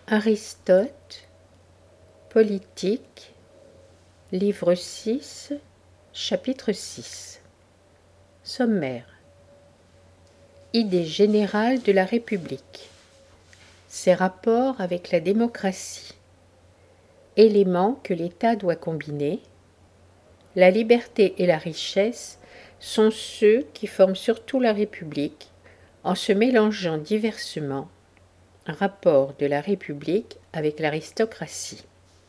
Aristote, Politique, livre 6, chapitre 6. Sommaire. Idée générale de la République. Ses rapports avec la démocratie. Éléments que l'État doit combiner. La liberté et la richesse sont ceux qui forment surtout la République en se mélangeant diversement. Rapport de la République avec l'aristocratie.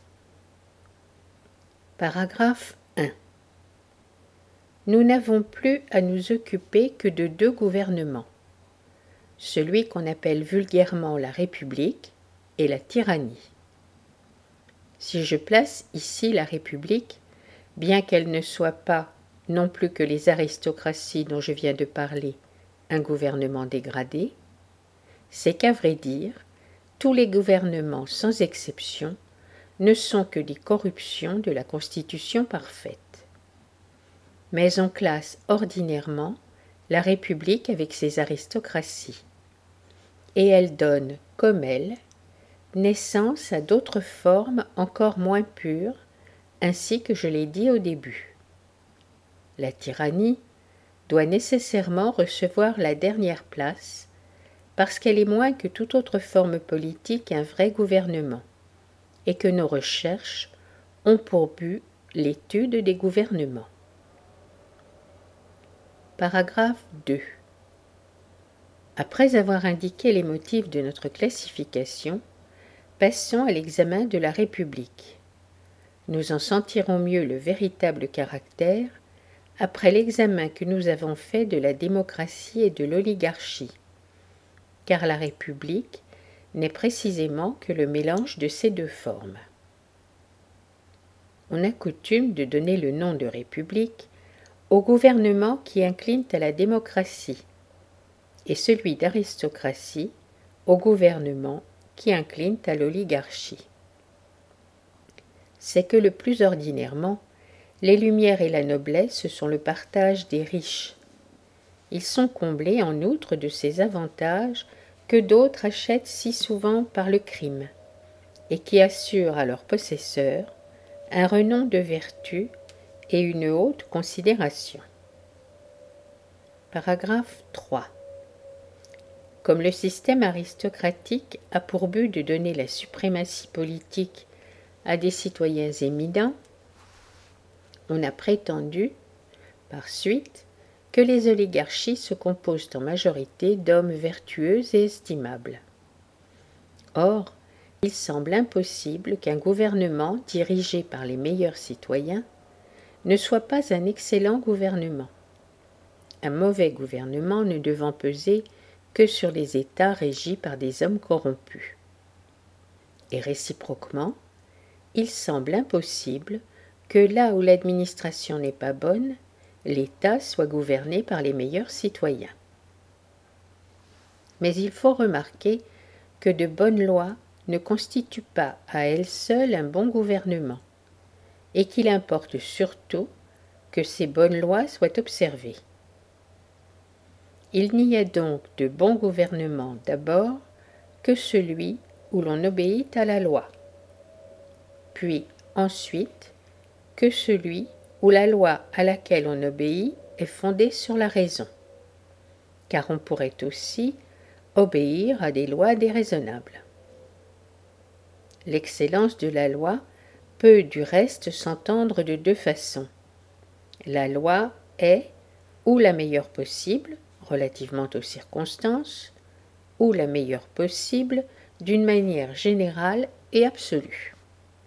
Paragraphe 1. Nous n'avons plus à nous occuper que de deux gouvernements, celui qu'on appelle vulgairement la République et la tyrannie. Si je place ici la République, bien qu'elle ne soit pas, non plus que les aristocraties dont je viens de parler, un gouvernement dégradé, c'est qu'à vrai dire, tous les gouvernements, sans exception, ne sont que des corruptions de la Constitution parfaite. Mais on classe ordinairement la République avec ses aristocraties, et elle donne, comme elle, naissance à d'autres formes encore moins pures, ainsi que je l'ai dit au début. La tyrannie doit nécessairement recevoir la dernière place, parce qu'elle est moins que toute autre forme politique un vrai gouvernement, et que nos recherches ont pour but l'étude des gouvernements. Paragraphe 2. Après avoir indiqué les motifs de notre classification, passons à l'examen de la République. Nous en sentirons mieux le véritable caractère après l'examen que nous avons fait de la démocratie et de l'oligarchie, car la République n'est précisément que le mélange de ces deux formes. On a coutume de donner le nom de République au gouvernement qui incline à la démocratie, et celui d'aristocratie au gouvernement qui incline à l'oligarchie. C'est que le plus ordinairement, les lumières et la noblesse sont le partage des riches. Ils sont comblés en outre de ces avantages que d'autres achètent si souvent par le crime, et qui assurent à leurs possesseurs un renom de vertu et une haute considération. Paragraphe 3. Comme le système aristocratique a pour but de donner la suprématie politique à des citoyens éminents, on a prétendu, par suite, que les oligarchies se composent en majorité d'hommes vertueux et estimables. Or, il semble impossible qu'un gouvernement dirigé par les meilleurs citoyens ne soit pas un excellent gouvernement, un mauvais gouvernement ne devant peser que sur les États régis par des hommes corrompus. Et réciproquement, il semble impossible que là où l'administration n'est pas bonne, l'État soit gouverné par les meilleurs citoyens. Mais il faut remarquer que de bonnes lois ne constituent pas à elles seules un bon gouvernement, et qu'il importe surtout que ces bonnes lois soient observées. Il n'y a donc de bon gouvernement d'abord que celui où l'on obéit à la loi, puis ensuite que celui où la loi à laquelle on obéit est fondée sur la raison, car on pourrait aussi obéir à des lois déraisonnables. L'excellence de la loi peut du reste s'entendre de deux façons. La loi est ou la meilleure possible, relativement aux circonstances, ou la meilleure possible d'une manière générale et absolue.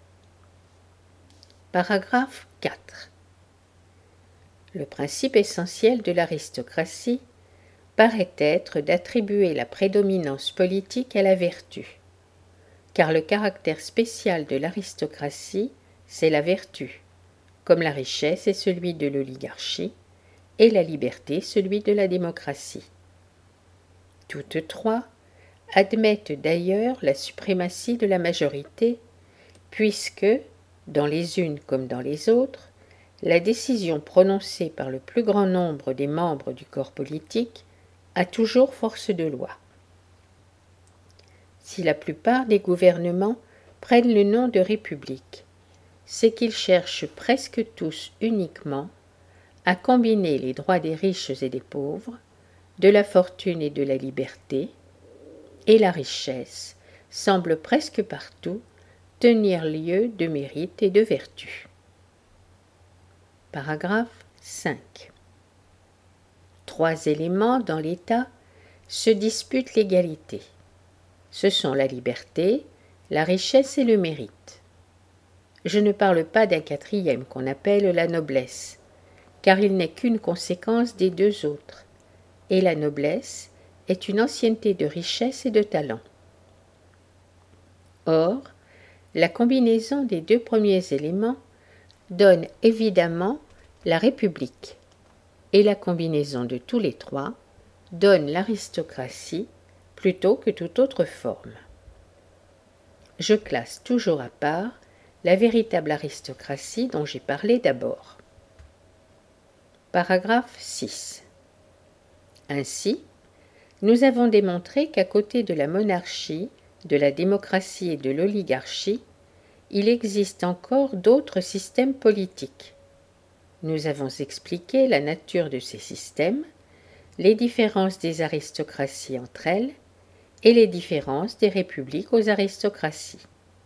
Paragraphe 4. Le principe essentiel de l'aristocratie paraît être d'attribuer la prédominance politique à la vertu, car le caractère spécial de l'aristocratie, c'est la vertu, comme la richesse est celui de l'oligarchie, et la liberté celui de la démocratie. Toutes trois admettent d'ailleurs la suprématie de la majorité, puisque, dans les unes comme dans les autres, la décision prononcée par le plus grand nombre des membres du corps politique a toujours force de loi. si la plupart des gouvernements prennent le nom de république, c'est qu'ils cherchent presque tous uniquement à combiner les droits des riches et des pauvres, de la fortune et de la liberté, et la richesse semble presque partout tenir lieu de mérite et de vertu. Paragraphe 5. 3 éléments dans l'État se disputent l'égalité. Ce sont la liberté, la richesse et le mérite. Je ne parle pas d'un quatrième qu'on appelle la noblesse, car il n'est qu'une conséquence des deux autres, et la noblesse est une ancienneté de richesse et de talent. Or, la combinaison des deux premiers éléments donne évidemment la République, et la combinaison de tous les trois donne l'aristocratie plutôt que toute autre forme. Je classe toujours à part la véritable aristocratie dont j'ai parlé d'abord. Paragraphe 6. Ainsi, nous avons démontré qu'à côté de la monarchie, de la démocratie et de l'oligarchie, il existe encore d'autres systèmes politiques. Nous avons expliqué la nature de ces systèmes, les différences des aristocraties entre elles et les différences des républiques aux aristocraties.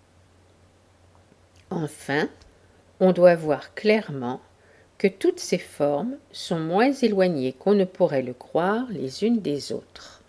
Enfin, on doit voir clairement que toutes ces formes sont moins éloignées qu'on ne pourrait le croire les unes des autres.